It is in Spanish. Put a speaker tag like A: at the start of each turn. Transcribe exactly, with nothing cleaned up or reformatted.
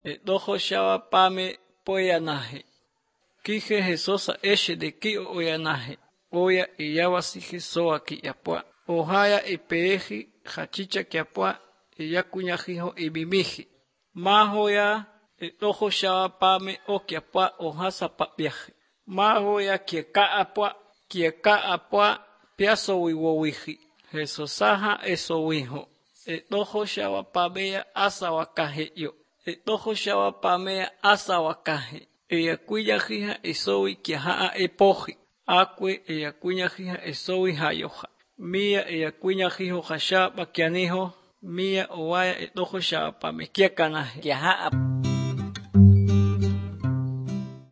A: edojo shaba pame poyanaje. Kije Jesosa eshe de ki oyanaje. Oya iyawasi Jesoa ki yapua. Ohaya ipeeji hachicha kiapua iyakuñajijo ibimiji. Mahoya edojo shaba pame okiapua ohasa papiaje. Mahoya kieka apua kieka apua piaso wiwowiji. Jesosaja eso wijo. Edojo shaba pamea asa wakajeyo. Edojo shaba pamea asa wakaje. Eyakuñajija esowi kiahaa epoji. Akwe eyakuñajija esowi hayoja. Mia eyakuñajijo hashaba kianijo. Mia owaya edojo shaba pame kiakanaje. Kiahaa